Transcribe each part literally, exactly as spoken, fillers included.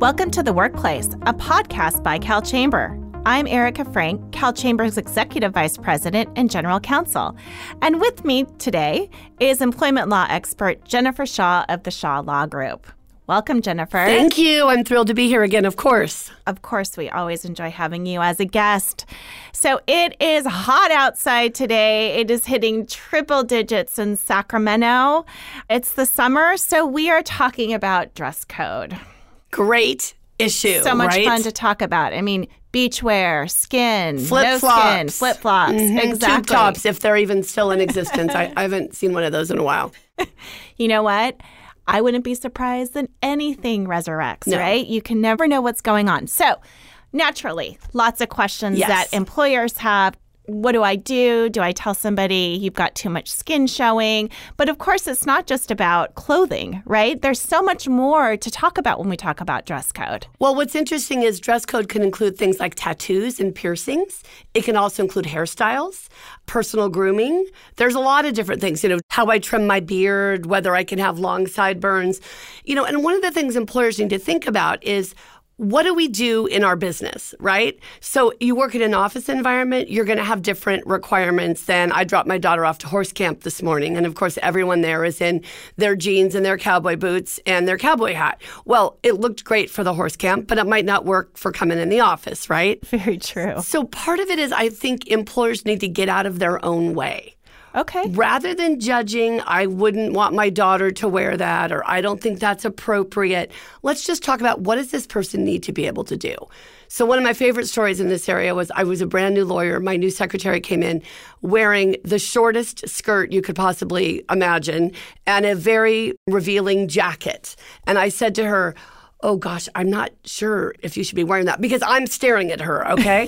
Welcome to The Workplace, a podcast by Cal Chamber. I'm Erica Frank, Cal Chamber's Executive Vice President and General Counsel. And with me today is employment law expert Jennifer Shaw of the Shaw Law Group. Welcome, Jennifer. Thank you. I'm thrilled to be here again, of course. Of course, we always enjoy having you as a guest. So it is hot outside today. It is hitting triple digits in Sacramento. It's the summer, so we are talking about dress code. Great issue, So much right? fun to talk about. I mean, beachwear, skin, Flip-flops. no skin, flip-flops, Mm-hmm. exactly. Tube tops, if they're even still in existence. I, I haven't seen one of those in a while. You know what? I wouldn't be surprised that anything resurrects, No. right? You can never know what's going on. So, naturally, lots of questions Yes. that employers have. What do I do? Do I tell somebody you've got too much skin showing? But of course, it's not just about clothing, right? There's so much more to talk about when we talk about dress code. Well, what's interesting is dress code can include things like tattoos and piercings. It can also include hairstyles, personal grooming. There's a lot of different things, you know, how I trim my beard, whether I can have long sideburns. You know, and one of the things employers need to think about is, what do we do in our business, right? So you work in an office environment, you're going to have different requirements than I dropped my daughter off to horse camp this morning. And of course, everyone there is in their jeans and their cowboy boots and their cowboy hat. Well, it looked great for the horse camp, but it might not work for coming in the office, right? Very true. So part of it is I think employers need to get out of their own way. Okay. Rather than judging, I wouldn't want my daughter to wear that, or I don't think that's appropriate. Let's just talk about, what does this person need to be able to do? So one of my favorite stories in this area was, I was a brand new lawyer. My new secretary came in wearing the shortest skirt you could possibly imagine and a very revealing jacket. And I said to her, oh gosh, I'm not sure if you should be wearing that, because I'm staring at her, okay?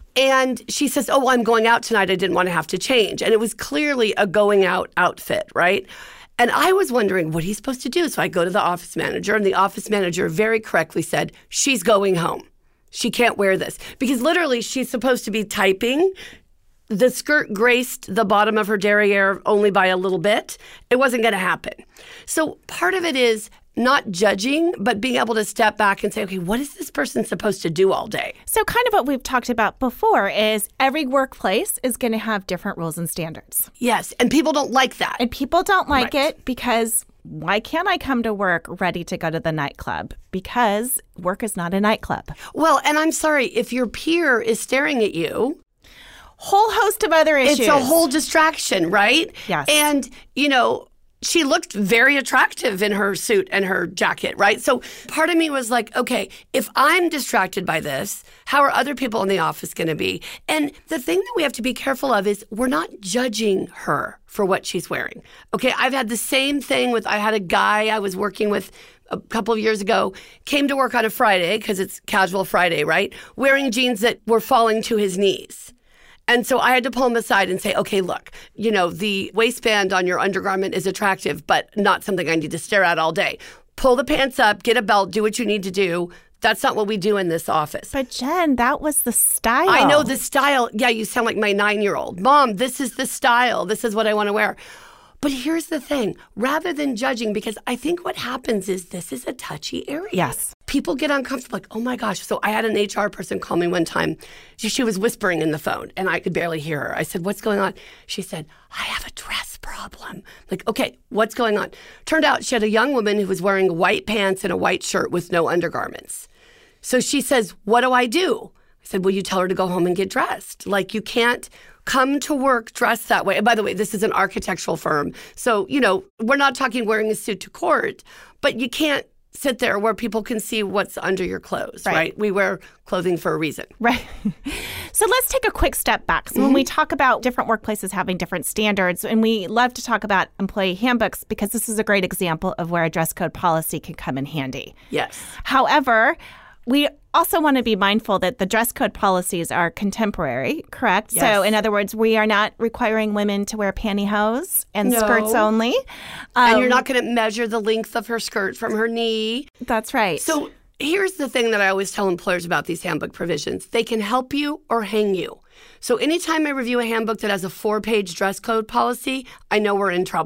And she says, oh, well, I'm going out tonight. I didn't want to have to change. And it was clearly a going out outfit, right? And I was wondering, what are you supposed to do? So I go to the office manager, and the office manager very correctly said, she's going home. She can't wear this. Because literally, she's supposed to be typing. The skirt graced the bottom of her derriere only by a little bit. It wasn't going to happen. So part of it is not judging, but being able to step back and say, okay, what is this person supposed to do all day? So kind of what we've talked about before is every workplace is going to have different rules and standards. Yes, and people don't like that. And people don't like Right. it because why can't I come to work ready to go to the nightclub? Because work is not a nightclub. Well, and I'm sorry, if your peer is staring at you, Whole host of other issues. it's a whole distraction, right? Yes. And, you know, she looked very attractive in her suit and her jacket, right? So part of me was like, okay, if I'm distracted by this, how are other people in the office going to be? And the thing that we have to be careful of is, we're not judging her for what she's wearing. Okay, I've had the same thing with, I had a guy I was working with a couple of years ago, came to work on a Friday, because it's casual Friday, right? Wearing jeans that were falling to his knees. And so I had to pull him aside and say, okay, look, you know, the waistband on your undergarment is attractive, but not something I need to stare at all day. Pull the pants up, get a belt, do what you need to do. That's not what we do in this office. But Jen, that was the style. I know the style. Yeah, you sound like my nine-year-old. Mom, this is the style. This is what I want to wear. But here's the thing. Rather than judging, because I think what happens is, this is a touchy area. Yes. People get uncomfortable, like, oh my gosh. So I had an H R person call me one time. She, she was whispering in the phone, and I could barely hear her. I said, what's going on? She said, I have a dress problem. Like, okay, what's going on? Turned out she had a young woman who was wearing white pants and a white shirt with no undergarments. So she says, what do I do? I said, well, you tell her to go home and get dressed. Like, you can't come to work dressed that way. And by the way, this is an architectural firm. So, you know, we're not talking wearing a suit to court, but you can't sit there where people can see what's under your clothes, right? Right. We wear clothing for a reason. Right. So let's take a quick step back. So mm-hmm. when we talk about different workplaces having different standards, and we love to talk about employee handbooks, because this is a great example of where a dress code policy can come in handy. Yes. However, we also want to be mindful that the dress code policies are contemporary, correct? Yes. So in other words, we are not requiring women to wear pantyhose and No. skirts only. Um, And you're not going to measure the length of her skirt from her knee. That's right. So here's the thing that I always tell employers about these handbook provisions. They can help you or hang you. So anytime I review a handbook that has a four-page dress code policy, I know we're in trouble.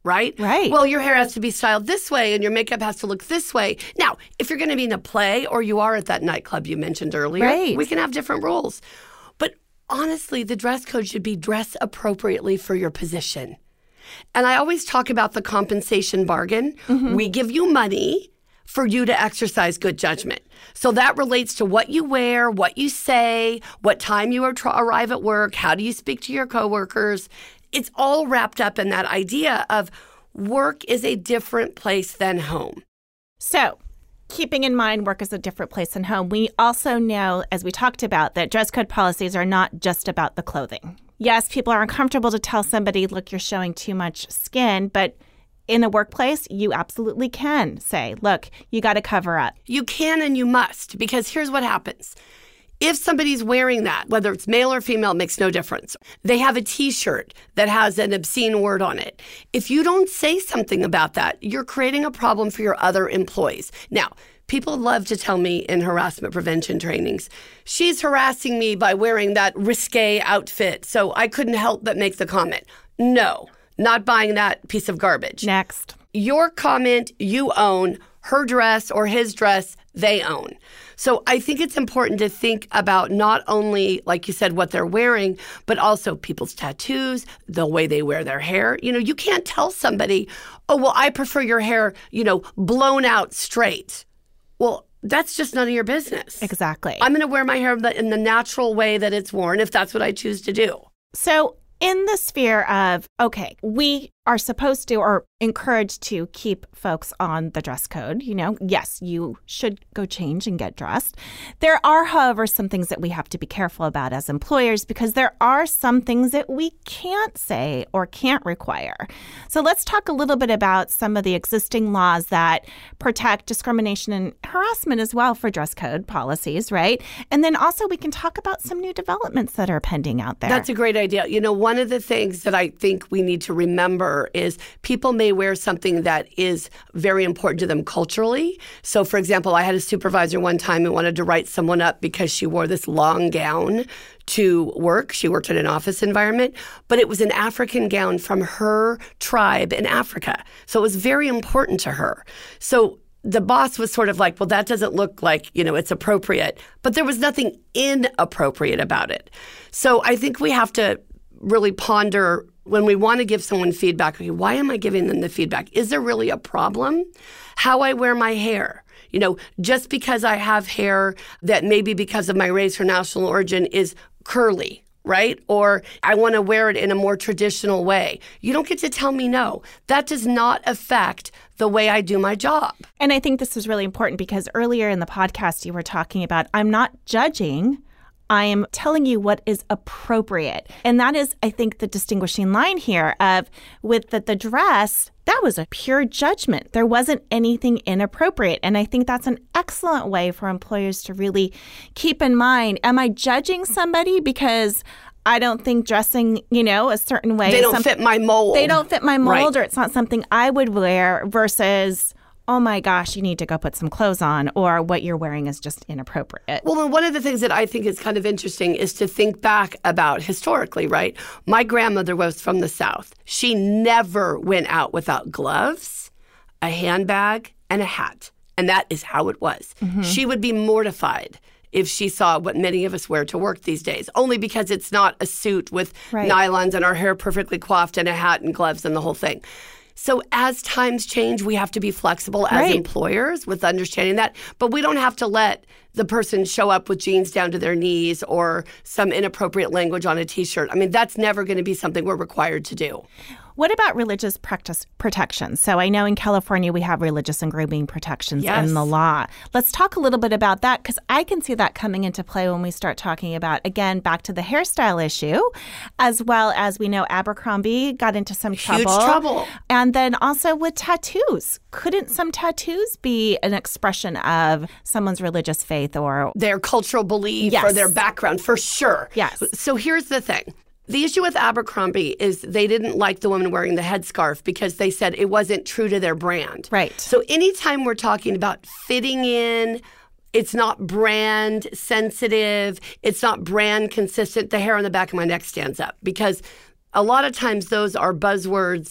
right? Right. Well, your hair has to be styled this way and your makeup has to look this way. Now, if you're going to be in a play or you are at that nightclub you mentioned earlier, right. we can have different rules. But honestly, the dress code should be dress appropriately for your position. And I always talk about the compensation bargain. Mm-hmm. We give you money for you to exercise good judgment. So that relates to what you wear, what you say, what time you arrive at work, how do you speak to your coworkers. It's all wrapped up in that idea of work is a different place than home. So, keeping in mind work is a different place than home, we also know, as we talked about, that dress code policies are not just about the clothing. Yes, people are uncomfortable to tell somebody, look, you're showing too much skin, but in the workplace, you absolutely can say, look, you got to cover up. You can and you must, because here's what happens. If somebody's wearing that, whether it's male or female, it makes no difference. They have a T-shirt that has an obscene word on it. If you don't say something about that, you're creating a problem for your other employees. Now, people love to tell me in harassment prevention trainings, she's harassing me by wearing that risque outfit, so I couldn't help but make the comment. No, not buying that piece of garbage. Next. Your comment, you own. Her dress or his dress, they own. So I think it's important to think about not only, like you said, what they're wearing, but also people's tattoos, the way they wear their hair. You know, you can't tell somebody, oh, well, I prefer your hair, you know, blown out straight. Well, that's just none of your business. Exactly. I'm going to wear my hair in the natural way that it's worn if that's what I choose to do. So in the sphere of, okay, we are supposed to or encouraged to keep folks on the dress code. You know, yes, you should go change and get dressed. There are, however, some things that we have to be careful about as employers because there are some things that we can't say or can't require. So let's talk a little bit about some of the existing laws that protect discrimination and harassment as well for dress code policies, right? And then also we can talk about some new developments that are pending out there. That's a great idea. You know, one of the things that I think we need to remember is people may wear something that is very important to them culturally. So, for example, I had a supervisor one time who wanted to write someone up because she wore this long gown to work. She worked in an office environment, but it was an African gown from her tribe in Africa. So it was very important to her. So the boss was sort of like, well, that doesn't look like, you know, it's appropriate. But there was nothing inappropriate about it. So I think we have to really ponder when we want to give someone feedback, okay, why am I giving them the feedback? Is there really a problem? How I wear my hair. You know, just because I have hair that maybe because of my race or national origin is curly, right? Or I want to wear it in a more traditional way. You don't get to tell me no. That does not affect the way I do my job. And I think this is really important because earlier in the podcast, you were talking about, I'm not judging. I am telling you what is appropriate. And that is, I think, the distinguishing line here of with the, the dress, that was a pure judgment. There wasn't anything inappropriate. And I think that's an excellent way for employers to really keep in mind, am I judging somebody because I don't think dressing, you know, a certain way. They don't fit my mold. They don't fit my mold right. or it's not something I would wear versus, oh my gosh, you need to go put some clothes on or what you're wearing is just inappropriate. Well, and one of the things that I think is kind of interesting is to think back about historically, right? My grandmother was from the South. She never went out without gloves, a handbag, and a hat. And that is how it was. Mm-hmm. She would be mortified if she saw what many of us wear to work these days, only because it's not a suit with right. nylons and our hair perfectly coiffed and a hat and gloves and the whole thing. So as times change, we have to be flexible as right. employers with understanding that. But we don't have to let the person show up with jeans down to their knees or some inappropriate language on a T-shirt. I mean, that's never going to be something we're required to do. What about religious practice protections? So I know in California we have religious and grooming protections yes. in the law. Let's talk a little bit about that because I can see that coming into play when we start talking about, again, back to the hairstyle issue, as well as we know Abercrombie got into some trouble. Huge trouble. And then also with tattoos. Couldn't some tattoos be an expression of someone's religious faith or their cultural belief yes. or their background? For sure. Yes. So here's the thing. The issue with Abercrombie is they didn't like the woman wearing the headscarf because they said it wasn't true to their brand. Right. So anytime we're talking about fitting in, it's not brand sensitive, it's not brand consistent, the hair on the back of my neck stands up because a lot of times those are buzzwords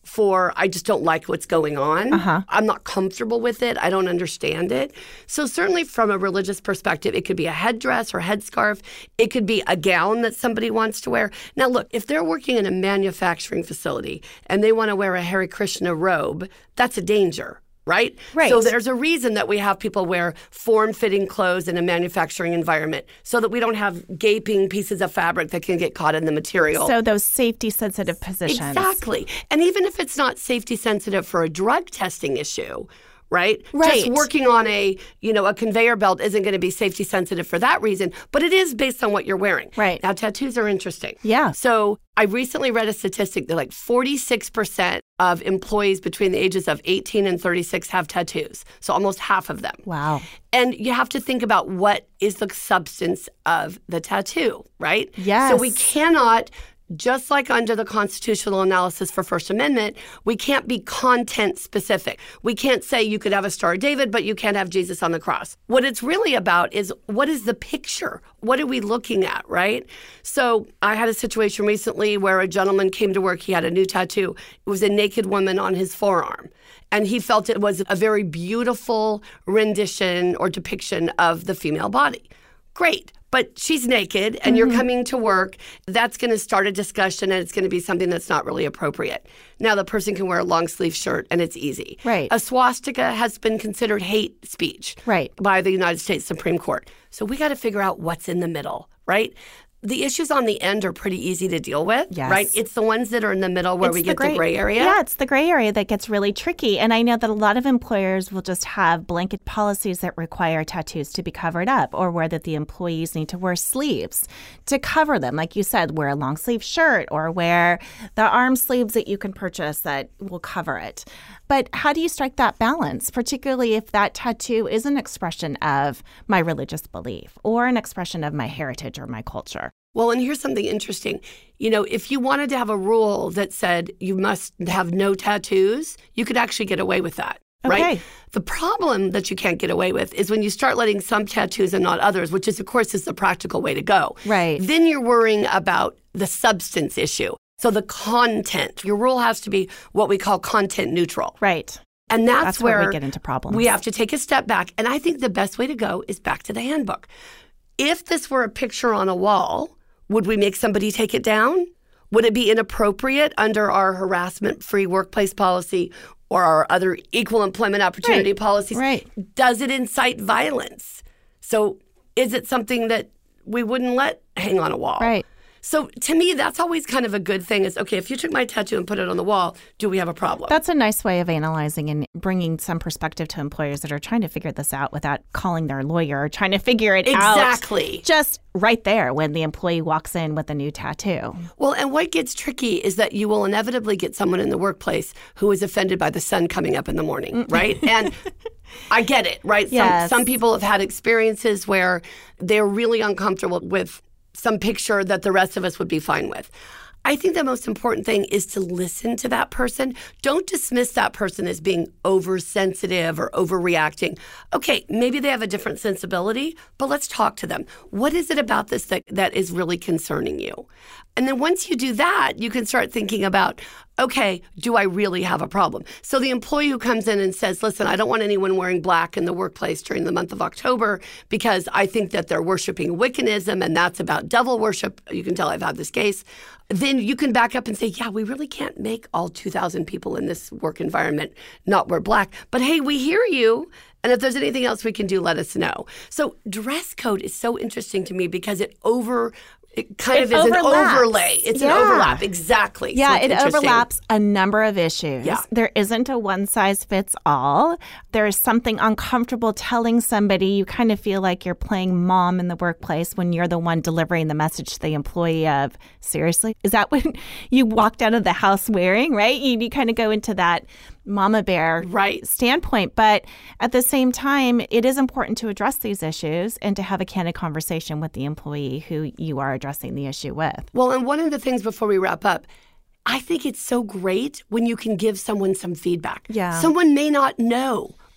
for I just don't like what's going on. Uh-huh. I'm not comfortable with it. I don't understand it. So certainly from a religious perspective, it could be a headdress or headscarf. It could be a gown that somebody wants to wear. Now, look, if they're working in a manufacturing facility and they want to wear a Hare Krishna robe, that's a danger. Right? Right. So there's a reason that we have people wear form-fitting clothes in a manufacturing environment so that we don't have gaping pieces of fabric that can get caught in the material. So those safety-sensitive positions. Exactly. And even if it's not safety-sensitive for a drug testing issue, right? Right. Just working on a, you know, a conveyor belt isn't going to be safety sensitive for that reason, but it is based on what you're wearing. Right. Now, tattoos are interesting. Yeah. So I recently read a statistic that like forty-six percent of employees between the ages of eighteen and thirty-six have tattoos. So almost half of them. Wow. And you have to think about what is the substance of the tattoo, right? Yes. So we cannot, just like under the constitutional analysis for First Amendment, we can't be content specific. We can't say you could have a Star of David, but you can't have Jesus on the cross. What it's really about is what is the picture? What are we looking at, right? So I had a situation recently where a gentleman came to work. He had a new tattoo. It was a naked woman on his forearm. And he felt it was a very beautiful rendition or depiction of the female body. Great. But she's naked and mm-hmm. you're coming to work. That's going to start a discussion and it's going to be something that's not really appropriate. Now, the person can wear a long sleeve shirt and it's easy. Right. A swastika has been considered hate speech right. by the United States Supreme Court. So we got to figure out what's in the middle, right? The issues on the end are pretty easy to deal with, yes. right? It's the ones that are in the middle where it's we the get gray, the gray area. Yeah, it's the gray area that gets really tricky. And I know that a lot of employers will just have blanket policies that require tattoos to be covered up, or where that the employees need to wear sleeves to cover them. Like you said, wear a long sleeve shirt or wear the arm sleeves that you can purchase that will cover it. But how do you strike that balance, particularly if that tattoo is an expression of my religious belief or an expression of my heritage or my culture? Well, and here's something interesting. You know, if you wanted to have a rule that said you must have no tattoos, you could actually get away with that, right? Okay. The problem that you can't get away with is when you start letting some tattoos and not others, which is, of course, is the practical way to go. Right. Then you're worrying about the substance issue. So the content. Your rule has to be what we call content neutral. Right. And that's, that's where, where we get into problems. We have to take a step back. And I think the best way to go is back to the handbook. If this were a picture on a wall, would we make somebody take it down? Would it be inappropriate under our harassment-free workplace policy or our other equal employment opportunity right. policies? Right. Does it incite violence? So is it something that we wouldn't let hang on a wall? Right. So to me, that's always kind of a good thing is, okay, if you took my tattoo and put it on the wall, do we have a problem? That's a nice way of analyzing and bringing some perspective to employers that are trying to figure this out without calling their lawyer or trying to figure it exactly. out. Exactly. Just right there when the employee walks in with a new tattoo. Well, and what gets tricky is that you will inevitably get someone in the workplace who is offended by the sun coming up in the morning, right? And I get it, right? Yes. Some, some people have had experiences where they're really uncomfortable with some picture that the rest of us would be fine with. I think the most important thing is to listen to that person. Don't dismiss that person as being oversensitive or overreacting. Okay, maybe they have a different sensibility, but let's talk to them. What is it about this that, that is really concerning you? And then once you do that, you can start thinking about, okay, do I really have a problem? So the employee who comes in and says, listen, I don't want anyone wearing black in the workplace during the month of October because I think that they're worshiping Wiccanism and that's about devil worship. You can tell I've had this case. Then you can back up and say, yeah, we really can't make all two thousand people in this work environment not wear black. But hey, we hear you. And if there's anything else we can do, let us know. So dress code is so interesting to me because it over... It kind it of is overlaps. an overlay. It's yeah. an overlap. Exactly. Yeah, so it overlaps a number of issues. Yeah. There isn't a one size fits all. There is something uncomfortable telling somebody. You kind of feel like you're playing mom in the workplace when you're the one delivering the message to the employee of, seriously? Is that what you walked out of the house wearing, right? You, you kind of go into that mama bear right. standpoint. But at the same time, it is important to address these issues and to have a candid conversation with the employee who you are addressing the issue with. Well, and one of the things before we wrap up, I think it's so great when you can give someone some feedback. Yeah. Someone may not know,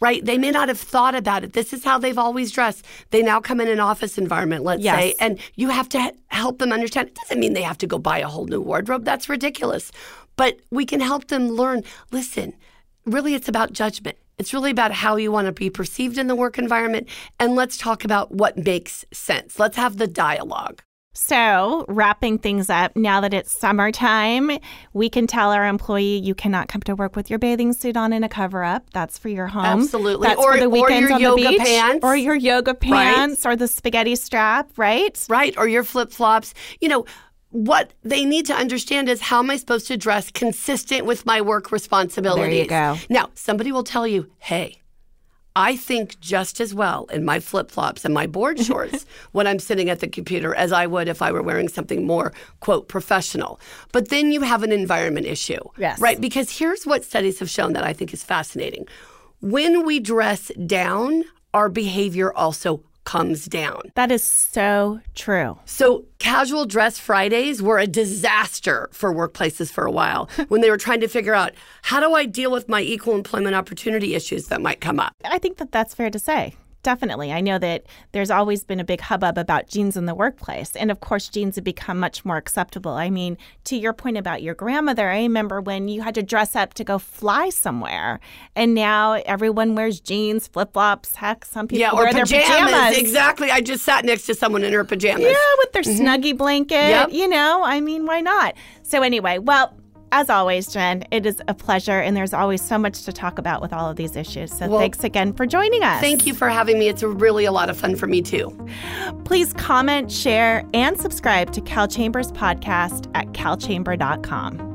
right? They may not have thought about it. This is how they've always dressed. They now come in an office environment, let's Yes. say, and you have to help them understand. It doesn't mean they have to go buy a whole new wardrobe. That's ridiculous. But we can help them learn, listen, really it's about judgment. It's really about how you want to be perceived in the work environment. And let's talk about what makes sense. Let's have the dialogue. So, wrapping things up, now that it's summertime, we can tell our employee you cannot come to work with your bathing suit on and a cover-up. That's for your home. Absolutely. That's or, for the weekends or your on yoga the beach. pants. Or your yoga pants. Right. Or the spaghetti strap, right? Right. Or your flip-flops. You know, what they need to understand is, how am I supposed to dress consistent with my work responsibilities? There you go. Now, somebody will tell you, hey, I think just as well in my flip-flops and my board shorts when I'm sitting at the computer as I would if I were wearing something more, quote, professional. But then you have an environment issue, Yes. right? Because here's what studies have shown that I think is fascinating. When we dress down, our behavior also comes down. That is so true. So casual dress Fridays were a disaster for workplaces for a while when they were trying to figure out, how do I deal with my equal employment opportunity issues that might come up? I think that that's fair to say. Definitely. I know that there's always been a big hubbub about jeans in the workplace. And of course, jeans have become much more acceptable. I mean, to your point about your grandmother, I remember when you had to dress up to go fly somewhere. And now everyone wears jeans, flip-flops, heck, some people Yeah, or wear pajamas. their pajamas. Exactly. I just sat next to someone in her pajamas. Yeah, with their Snuggie blanket. Yep. You know, I mean, why not? So anyway, well, as always, Jen, it is a pleasure, and there's always so much to talk about with all of these issues. So Well, thanks again for joining us. Thank you for having me. It's really a lot of fun for me, too. Please comment, share, and subscribe to Cal Chambers Podcast at cal chamber dot com.